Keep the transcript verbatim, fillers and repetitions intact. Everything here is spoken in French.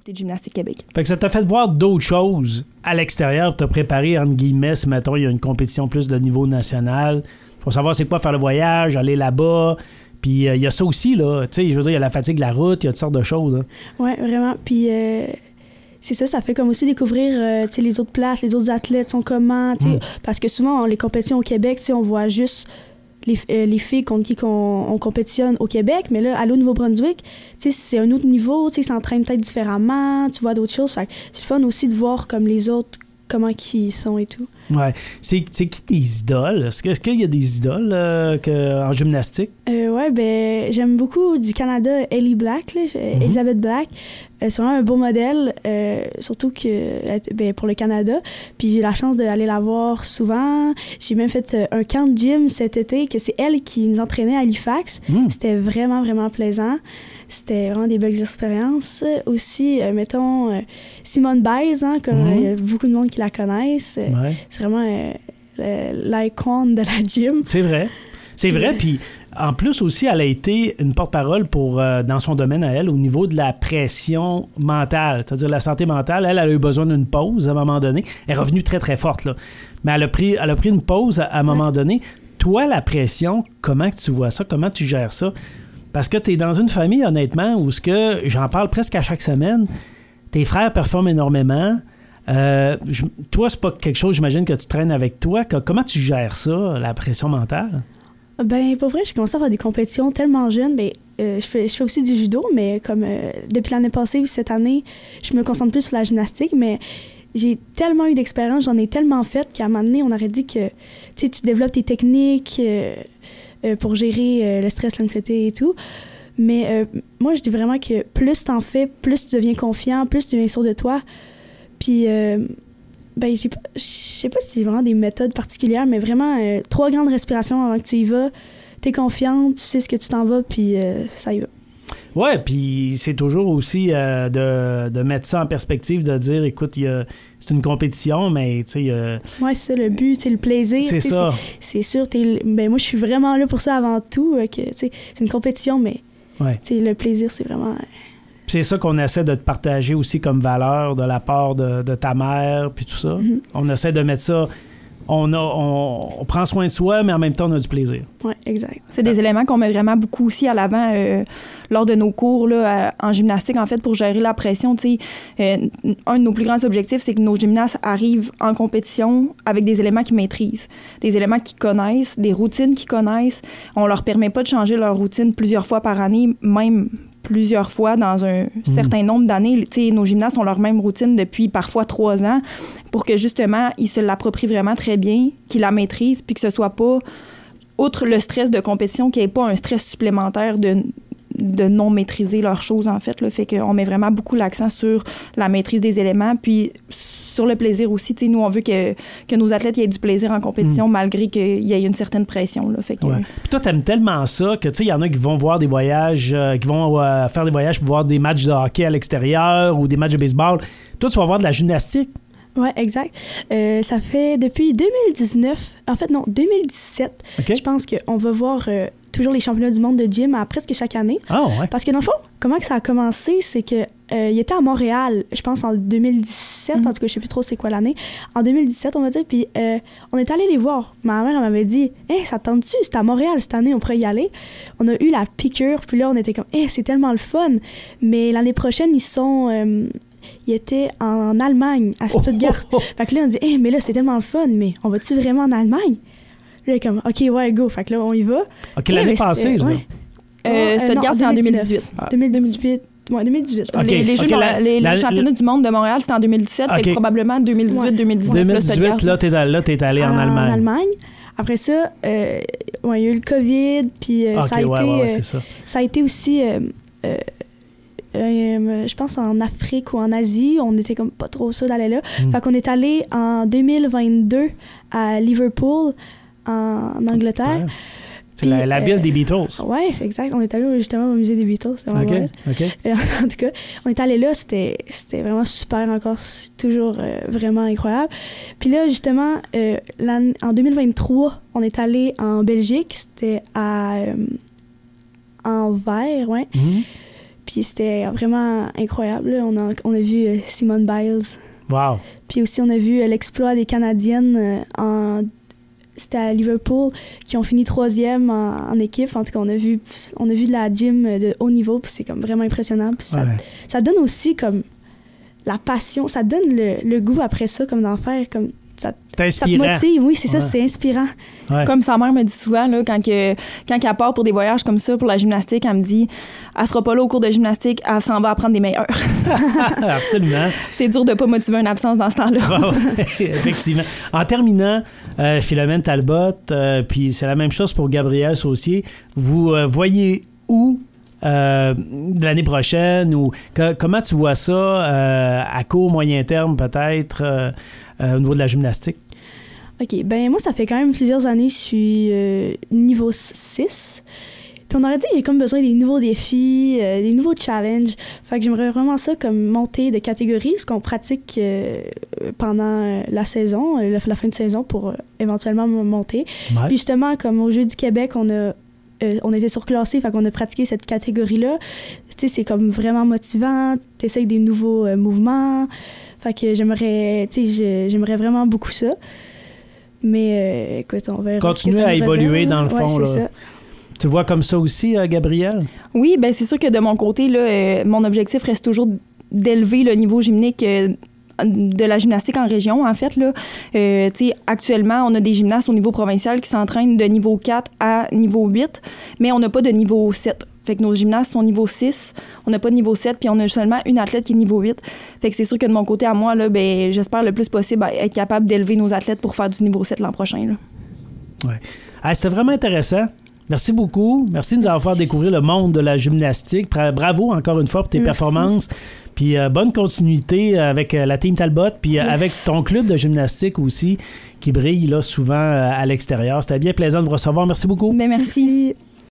Société de gymnastique Québec. Fait que ça t'a fait voir d'autres choses à l'extérieur, t'as préparé, entre guillemets, si, mettons, il y a une compétition plus de niveau national, pour savoir c'est quoi faire le voyage, aller là-bas. Puis il euh, y a ça aussi, là. Tu sais, je veux dire, il y a la fatigue de la route, il y a toutes sortes de choses. Oui, vraiment. Puis euh, c'est ça, ça fait comme aussi découvrir euh, tu sais, les autres places, les autres athlètes sont comment. Tu sais, mm. Parce que souvent, les compétitions au Québec, tu sais, on voit juste les, euh, les filles contre qui on, on compétitionne au Québec. Mais là, aller au Nouveau-Brunswick, tu sais, c'est un autre niveau. Tu sais, ils s'entraînent peut-être différemment. Tu vois d'autres choses. Fait que c'est fun aussi de voir comme les autres, comment ils sont et tout. Ouais. C'est, c'est qui tes idoles? Est-ce, que, est-ce qu'il y a des idoles euh, que, en gymnastique? Euh, ouais, ben j'aime beaucoup du Canada Ellie Black, là, mm-hmm. Elizabeth Black. Euh, c'est vraiment un beau modèle, euh, surtout que ben, pour le Canada. Puis j'ai eu la chance d'aller la voir souvent. J'ai même fait euh, un camp de gym cet été, que c'est elle qui nous entraînait à Halifax. Mm. C'était vraiment, vraiment plaisant. C'était vraiment des belles expériences. Aussi, euh, mettons, euh, Simone Biles, hein, comme il mm-hmm. euh, y a beaucoup de monde qui la connaissent. Ouais. C'est vraiment euh, l'icône de la gym. C'est vrai. C'est vrai, puis en plus aussi, elle a été une porte-parole pour, euh, dans son domaine à elle, au niveau de la pression mentale, c'est-à-dire la santé mentale. Elle, elle a eu besoin d'une pause à un moment donné. Elle est revenue très, très forte, là. Mais elle a pris, elle a pris une pause à, à un moment ouais. donné. Toi, la pression, comment tu vois ça? Comment tu gères ça? Parce que tu es dans une famille, honnêtement, où ce que j'en parle presque à chaque semaine, tes frères performent énormément. Euh, je, toi, c'est pas quelque chose, j'imagine, que tu traînes avec toi. Que, comment tu gères ça, la pression mentale? Ben, pour vrai, j'ai commencé à faire des compétitions tellement jeune. Ben, euh, je, fais, je fais aussi du judo, mais comme euh, depuis l'année passée ou cette année, je me concentre plus sur la gymnastique, mais j'ai tellement eu d'expérience, j'en ai tellement fait qu'à un moment donné, on aurait dit que tu développes tes techniques euh, euh, pour gérer euh, le stress, l'anxiété et tout. Mais euh, moi, je dis vraiment que plus t'en fais, plus tu deviens confiant, plus tu deviens sûr de toi. Puis, euh, ben, je sais pas si c'est vraiment des méthodes particulières, mais vraiment, euh, trois grandes respirations avant que tu y vas. T'es confiante, tu sais ce que tu t'en vas, puis euh, ça y va. Ouais, puis c'est toujours aussi euh, de, de mettre ça en perspective, de dire, écoute, y a, c'est une compétition, mais tu sais... Euh, ouais, c'est ça, le but, c'est le plaisir. C'est ça. C'est, c'est sûr, t'es, ben, moi, je suis vraiment là pour ça avant tout, euh, que, c'est une compétition, mais ouais. Le plaisir, c'est vraiment... Euh, c'est ça qu'on essaie de te partager aussi comme valeur de la part de, de ta mère, puis tout ça. Mm-hmm. On essaie de mettre ça... On, a, on, on prend soin de soi, mais en même temps, on a du plaisir. Oui, exact. C'est des éléments qu'on met vraiment beaucoup aussi à l'avant euh, lors de nos cours là, en gymnastique, en fait, pour gérer la pression. Tu sais, euh, un de nos plus grands objectifs, c'est que nos gymnastes arrivent en compétition avec des éléments qu'ils maîtrisent, des éléments qu'ils connaissent, des routines qu'ils connaissent. On leur permet pas de changer leur routine plusieurs fois par année, même plusieurs fois dans un mmh. certain nombre d'années. T'sais, nos gymnastes ont leur même routine depuis parfois trois ans pour que justement, ils se l'approprient vraiment très bien, qu'ils la maîtrisent, puis que ce soit pas, outre le stress de compétition, qu'il n'y ait pas un stress supplémentaire de, de non maîtriser leurs choses, en fait. Là. Fait qu'on met vraiment beaucoup l'accent sur la maîtrise des éléments, puis sur le plaisir aussi. T'sais, nous, on veut que, que nos athlètes aient du plaisir en compétition, mmh. malgré qu'il y ait une certaine pression. Là. Fait que, ouais. Puis toi, t'aimes tellement ça que, tu sais, il y en a qui vont voir des voyages, euh, qui vont euh, faire des voyages pour voir des matchs de hockey à l'extérieur ou des matchs de baseball. Toi, tu vas voir de la gymnastique. Oui, exact. Euh, ça fait depuis deux mille dix-neuf, en fait, non, deux mille dix-sept, okay. Je pense qu'on va voir euh, toujours les championnats du monde de gym à presque chaque année. Ah, oh, ouais. Parce que dans le fond, comment que ça a commencé, c'est que euh, il était à Montréal, je pense en deux mille dix-sept, mm-hmm. en tout cas, je sais plus trop c'est quoi l'année. En deux mille dix-sept, on va dire, puis euh, on est allé les voir. Ma mère, elle m'avait dit, « Hey, ça te tente-tu? C'est à Montréal cette année, on pourrait y aller. » On a eu la piqûre, puis là, on était comme, « Hey, c'est tellement le fun. » Mais l'année prochaine, ils sont... Euh, il était en Allemagne, à Stuttgart. Oh, oh, oh. Fait que là, on dit, hey, mais là, c'est tellement le fun, mais on va-tu vraiment en Allemagne? Là, comme, OK, ouais, go. Fait que là, on y va. OK, l'année passée, là. Ouais. Euh, euh, Stuttgart, c'est en deux mille dix-huit. Ah. deux mille dix-huit. Ouais, deux mille dix-huit. Okay. Les, les, Jeux okay, de, la, les, la, les championnats la, du monde de Montréal, c'était en deux mille dix-sept. Okay. Fait que probablement deux mille dix-huit deux mille dix-neuf. deux mille dix-huit, là, t'es, là, t'es allé en, en Allemagne. En Allemagne. Après ça, euh, ouais, il y a eu le COVID, puis euh, okay, ça, a ouais, été, ouais, ouais, euh, ça. ça a été aussi... Euh, euh, Euh, je pense en Afrique ou en Asie, on était comme pas trop ça d'aller là. Mm. Fait qu'on est allé en deux mille vingt-deux à Liverpool, en, en Angleterre. Ouais. C'est Puis, la, la ville euh, des Beatles. Oui, c'est exact. On est allé justement au musée des Beatles. C'est vraiment okay, okay. Euh, en tout cas, on est allé là, c'était, c'était vraiment super encore. C'est toujours euh, vraiment incroyable. Puis là, justement, euh, en deux mille vingt-trois, on est allé en Belgique. C'était à euh, Anvers, ouais. Mm-hmm. Puis c'était vraiment incroyable. Là. On, a, on a vu euh, Simone Biles. Wow! Puis aussi, on a vu euh, l'exploit des Canadiennes euh, en... C'était à Liverpool, qui ont fini troisième en, en équipe. En tout cas, on a vu, on a vu de la gym de haut niveau, puis c'est comme vraiment impressionnant. Puis ça, ouais. ça donne aussi comme la passion, ça donne le, le goût après ça, comme d'en faire, comme ça, ça te motive. Oui, c'est ouais. ça, c'est inspirant. Ouais. Comme sa mère me dit souvent, là, quand, que, quand elle part pour des voyages comme ça, pour la gymnastique, elle me dit, elle sera pas là au cours de gymnastique, elle s'en va apprendre des meilleurs. Absolument. C'est dur de pas motiver une absence dans ce temps-là. Ouais, effectivement. En terminant, euh, Philomène Talbot, euh, puis c'est la même chose pour Gabrielle Saucier, vous euh, voyez où Euh, l'année prochaine ou que, comment tu vois ça euh, à court, moyen terme peut-être euh, euh, au niveau de la gymnastique? OK. Ben moi, ça fait quand même plusieurs années que je suis euh, niveau six. Puis on aurait dit que j'ai comme besoin des nouveaux défis, euh, des nouveaux challenges. Fait que j'aimerais vraiment ça comme monter de catégorie, ce qu'on pratique euh, pendant la saison, la, la fin de saison pour euh, éventuellement monter. Ouais. Puis justement, comme aux Jeux du Québec, on a Euh, on était surclassés, fait qu'on a pratiqué cette catégorie-là. Tu sais, c'est comme vraiment motivant. Tu essayes des nouveaux euh, mouvements. Fait que j'aimerais, tu sais, j'aimerais vraiment beaucoup ça. Mais euh, écoute, on verra. Continuer à évoluer réserve, dans le fond. Ouais, c'est là. ça. Tu vois comme ça aussi, euh, Gabrielle? Oui, bien c'est sûr que de mon côté, là, euh, mon objectif reste toujours d'élever le niveau gymnique euh, de la gymnastique en région, en fait. Là. Euh, actuellement, on a des gymnastes au niveau provincial qui s'entraînent de niveau quatre à niveau huit, mais on n'a pas de niveau sept. Fait que nos gymnastes sont niveau six, on n'a pas de niveau sept, puis on a seulement une athlète qui est niveau huit. Fait que c'est sûr que de mon côté à moi, là, ben, j'espère le plus possible être capable d'élever nos athlètes pour faire du niveau sept l'an prochain. Là. Ouais. Ah, c'était vraiment intéressant. Merci beaucoup. Merci de nous avoir fait découvrir le monde de la gymnastique. Bravo encore une fois pour tes Merci. performances. Puis euh, bonne continuité avec euh, la Team Talbot, puis euh, avec ton club de gymnastique aussi, qui brille là, souvent euh, à l'extérieur. C'était bien plaisant de vous recevoir. Merci beaucoup. Bien, merci. merci.